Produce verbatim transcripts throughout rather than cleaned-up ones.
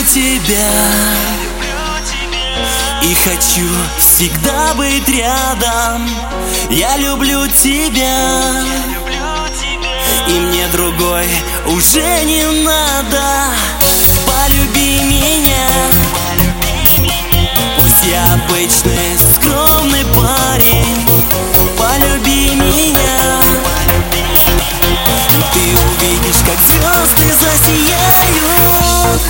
тебя и хочу всегда быть рядом. Я люблю тебя, и мне другой уже не надо. Полюби меня, пусть я обычный скромный парень. Полюби меня, ты увидишь, как звезды засияют.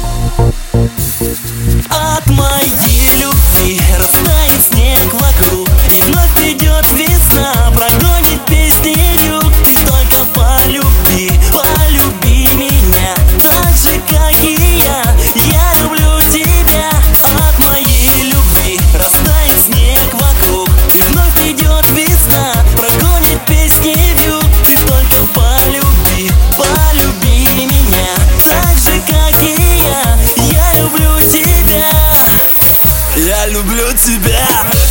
От моей любви растает снег вокруг, и вновь придет весна, прогонит песни юг. Ты только полюби, полюби меня, так же, как и я. Я люблю тебя. От моей любви растает снег вокруг, и вновь придет весна, прогонит песни юг. Ты только полюби, полюби меня, так же, как и я. Я люблю тебя. Я люблю тебя.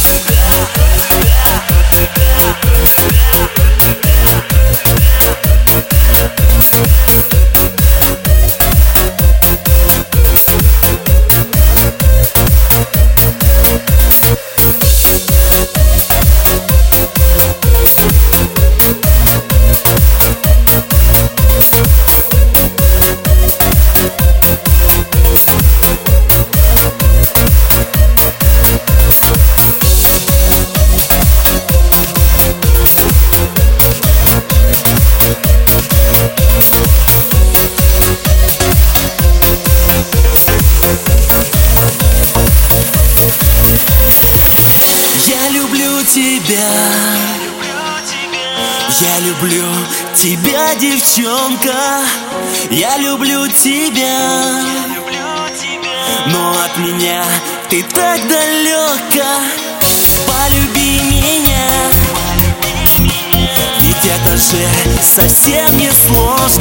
Я люблю тебя, я люблю тебя, девчонка. Я люблю тебя, но от меня ты так далека. Полюби меня, ведь это же совсем не сложно.